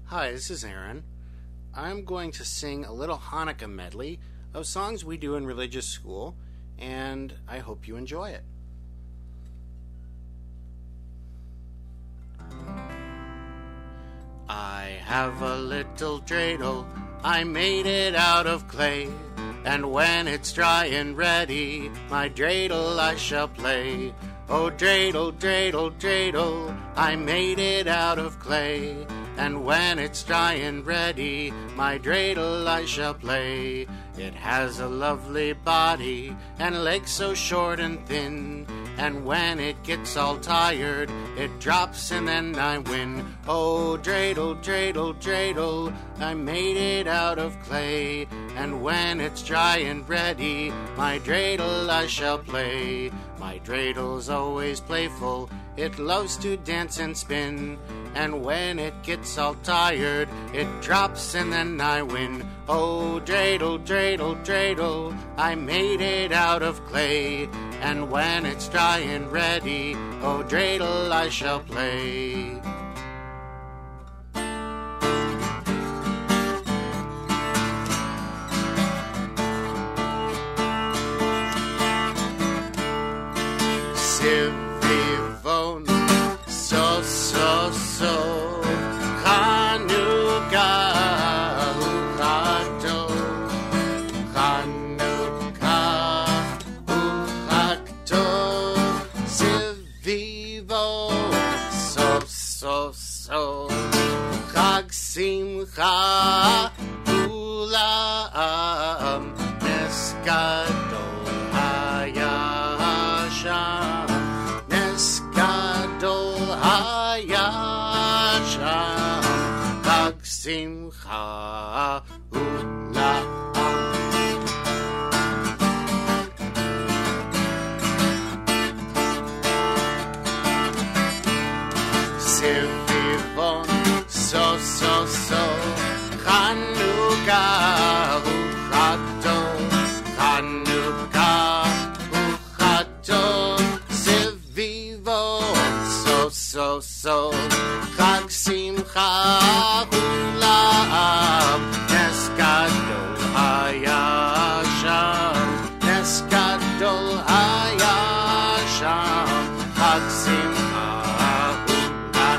Hi, this is Aaron. I'm going to sing a little Hanukkah medley of songs we do in religious school, and I hope you enjoy it. I have a little dreidel, I made it out of clay, and when it's dry and ready, my dreidel I shall play. Oh, dreidel, dreidel, dreidel, I made it out of clay, and when it's dry and ready, my dreidel I shall play. It has a lovely body, and legs so short and thin, and when it gets all tired, it drops and then I win. Oh, dreidel, dreidel, dreidel, I made it out of clay, and when it's dry and ready, my dreidel I shall play. My dreidel's always playful, it loves to dance and spin, and when it gets all tired, it drops and then I win. Oh, dreidel, dreidel, dreidel, I made it out of clay, and when it's dry and ready, oh, dreidel I shall play. Sivivon, so, so, so, Chanukah, Uchado, Chanukah, Uchado, Sivivon, so, so, so, Chag Simcha, Ulam, Nesgadol Hayasham, Nesgadol Hayasham, Chag Simcha Ulam. Sivivon, so, so, so, Chanukah, Uchado, Chanukah, Uchado, Sivivon, so, so, so, Chag Simcha Ulam, Nesgadol Hayasham, Nesgadol Hayasham, Chag Simcha Ulam.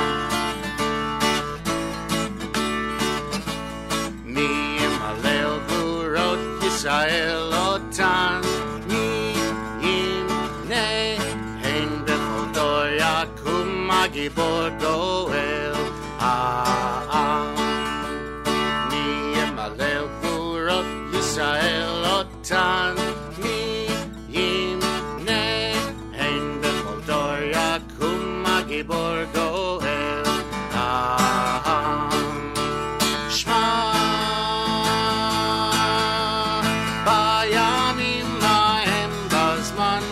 Mi Malel Burot Yisrael Otan, Mi Yimne Hein Bechol Dor Yakum Magibor Goel. Mi Malel Burot Yisrael Otan, Mi Yimne Hein Bechol Dor Yakum Magibor Goel. Shma Bayamim Lahem Bazman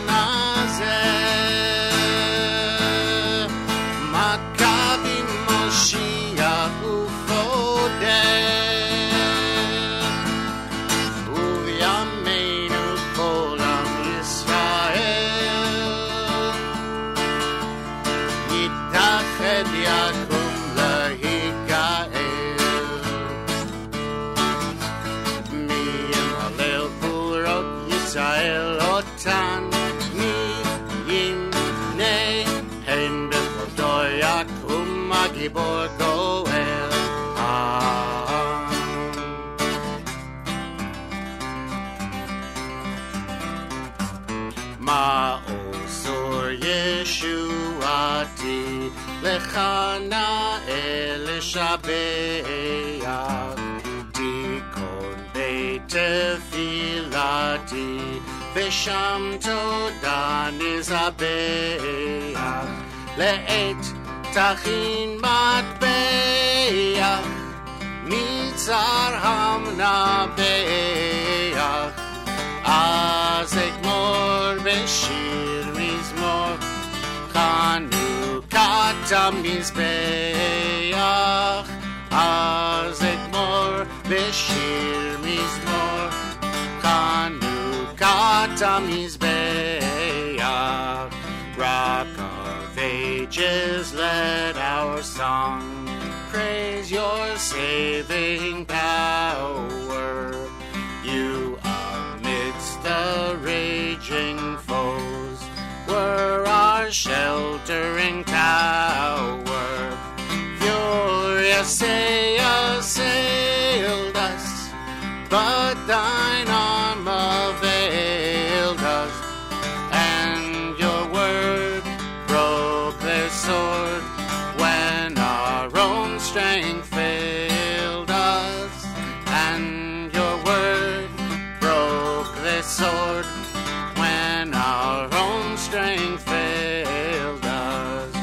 Hazeh, Maccabi Moshiach Ufodeh, U'yameinu Kol Am Yisrael, Yitached Yakum Lehigael. Mi Yimhalel Burot Yisrael Otan, Mi Yimnei Hein Bechol Dor Yakum Magibor Goel. Ma'osor Yeshuati Lechana El Shabeach, Tikon Beit Tefilati Vesham Toda Nizabeach, Le'et Tachin Matbeach, Mitzar Hamnabeach, Az Egmor Beshir Mizmor, Chanukat HaMizbeach, Az Egmor Beshir Mizmor, Chanukat HaMizbeach, Rak Arvei ages let our song praise your saving power. You amidst the raging foes were our sheltering tower. Furious they assailed us, but thine arm availed us, and your word broke their sword when our own strength failed us, and your word broke their sword when our own strength failed us.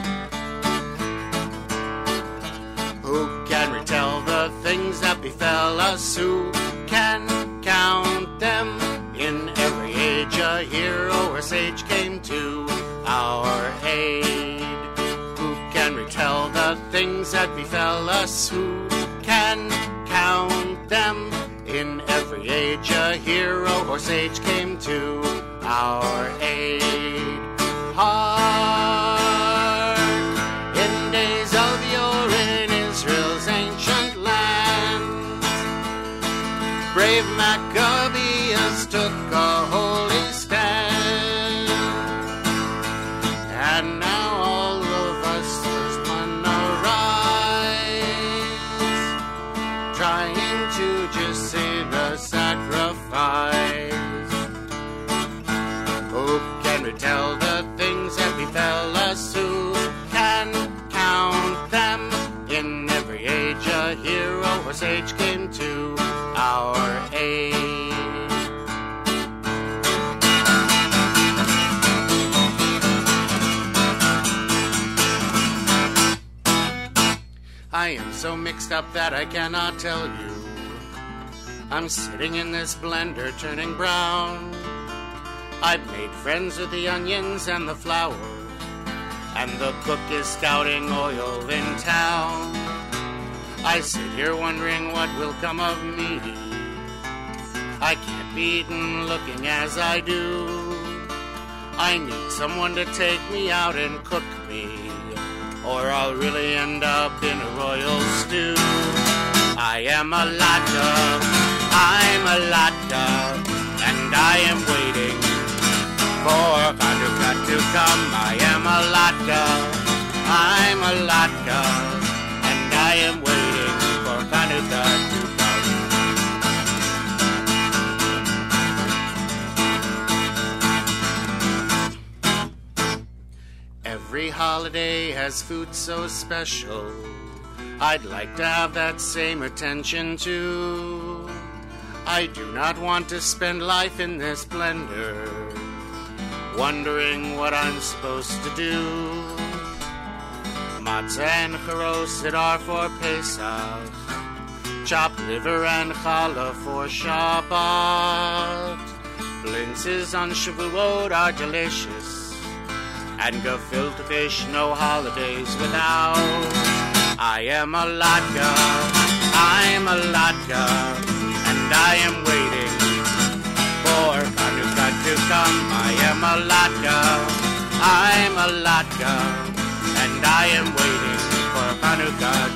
Who can retell the things that befell us? Who can count them? In every age a hero or sage came to our aid. Who can retell the things that befell us? Who can count them? In every age a hero or sage came to our aid. Hark, in days of yore in Israel's ancient land, brave Maccabeus took a holy stand, and now all of us as one arise, trying to just see the sacrifice. Who can retell the things that befell us? Who can count them? In every age a hero or sage came to our aid. I am so mixed up that I cannot tell you. I'm sitting in this blender turning brown. I've made friends with the onions and the flour, and the cook is scouting oil in town. I sit here wondering what will come of me. I can't be eaten looking as I do. I need someone to take me out and cook me, or I'll really end up in a royal stew. I am a latka, I'm a latka, and I am waiting for Hanukkah to come. I am a latka, I'm a latka, and I am waiting for Hanukkah to come. Every holiday has food so special. I'd like to have that same attention too. I do not want to spend life in this blender, wondering what I'm supposed to do. Matzah and charoset are for Pesach, chopped liver and challah for Shabbat. Blintzes on Shavuot are delicious, and gefilte fish no holidays without. I am a latka, I'm a latka, and I am waiting for Hanukkah to come. I am a latka, I'm a latka, and I am waiting for Hanukkah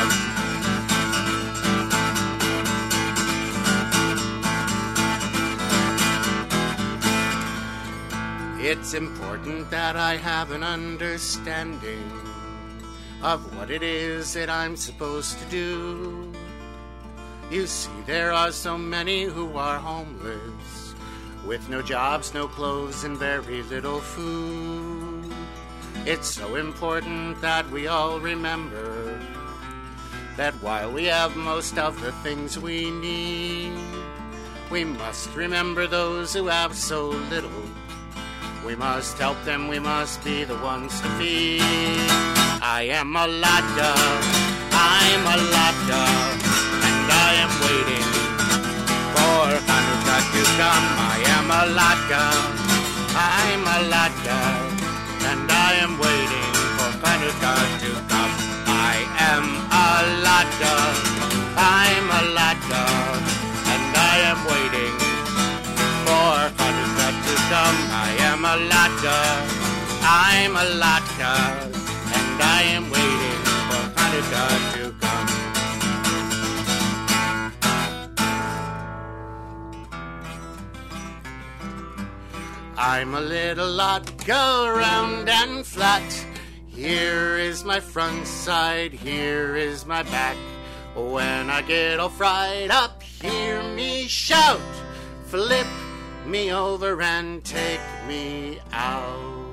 to come. It's important that I have an understanding of what it is that I'm supposed to do. You see, there are so many who are homeless, with no jobs, no clothes, and very little food. It's so important that we all remember that while we have most of the things we need, we must remember those who have so little. We must help them, we must be the ones to feed. I am a latka, I'm a latka, and I am waiting for Hanukkah to come. I am a latka, I'm a latka, and I am waiting for Hanukkah to come. I am a latka, I'm a latka, and I am waiting for Hanukkah to come. I am a latka, I'm a latka, I am waiting for Hanukkah to come. I'm a little lot, go round and flat. Here is my front side, here is my back. When I get all fried up, hear me shout. Flip me over and take me out.